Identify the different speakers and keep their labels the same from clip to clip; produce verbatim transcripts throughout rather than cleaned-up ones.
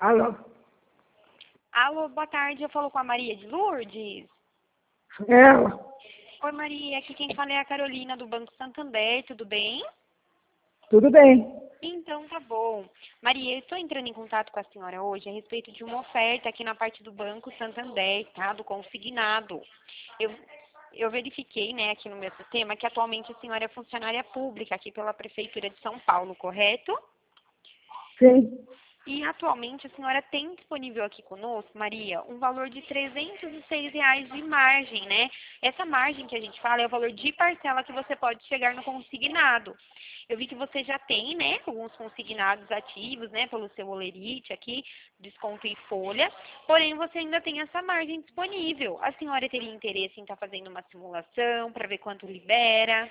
Speaker 1: Alô?
Speaker 2: Alô, boa tarde. Eu falo com a Maria de Lourdes.
Speaker 1: Ela?
Speaker 2: Oi, Maria. Aqui quem fala é a Carolina do Banco Santander. Tudo bem?
Speaker 1: Tudo bem.
Speaker 2: Então, tá bom. Maria, eu estou entrando em contato com a senhora hoje a respeito de uma oferta aqui na parte do Banco Santander, tá? Do consignado. Eu, eu verifiquei, né, aqui no meu sistema que atualmente a senhora é funcionária pública aqui pela Prefeitura de São Paulo, correto?
Speaker 1: Sim.
Speaker 2: E atualmente a senhora tem disponível aqui conosco, Maria, um valor de trezentos e seis reais de margem, né? Essa margem que a gente fala é o valor de parcela que você pode chegar no consignado. Eu vi que você já tem, né, alguns consignados ativos, né, pelo seu Olerite aqui, desconto em folha, porém você ainda tem essa margem disponível. A senhora teria interesse em estar fazendo uma simulação para ver quanto libera?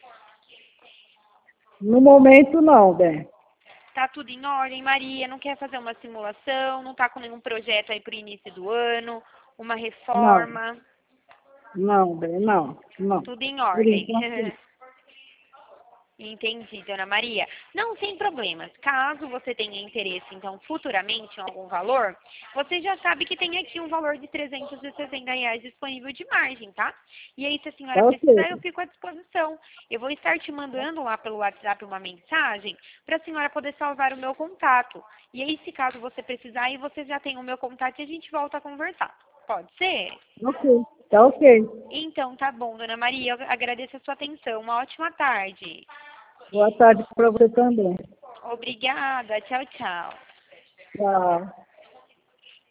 Speaker 1: No momento não, bem.
Speaker 2: Tá tudo em ordem, Maria? Não quer fazer uma simulação? Não tá com nenhum projeto aí pro início do ano? Uma
Speaker 1: Não.
Speaker 2: reforma?
Speaker 1: Não, bem, não. Não.
Speaker 2: Tudo em
Speaker 1: Por
Speaker 2: ordem.
Speaker 1: enquanto.
Speaker 2: Entendi, dona Maria. Não, sem problemas. Caso você tenha interesse, então, futuramente em algum valor, você já sabe que tem aqui um valor de trezentos e sessenta reais disponível de margem, tá? E aí, se a senhora
Speaker 1: Tá
Speaker 2: precisar, eu
Speaker 1: ok.
Speaker 2: fico à disposição. Eu vou estar te mandando lá pelo WhatsApp uma mensagem para a senhora poder salvar o meu contato. E aí, se caso você precisar, aí você já tem o meu contato e a gente volta a conversar. Pode ser?
Speaker 1: Ok. Tá ok.
Speaker 2: Então, tá bom, dona Maria. Eu agradeço a sua atenção. Uma ótima tarde.
Speaker 1: Boa tarde para você também.
Speaker 2: Obrigada. Tchau, tchau.
Speaker 1: Tchau.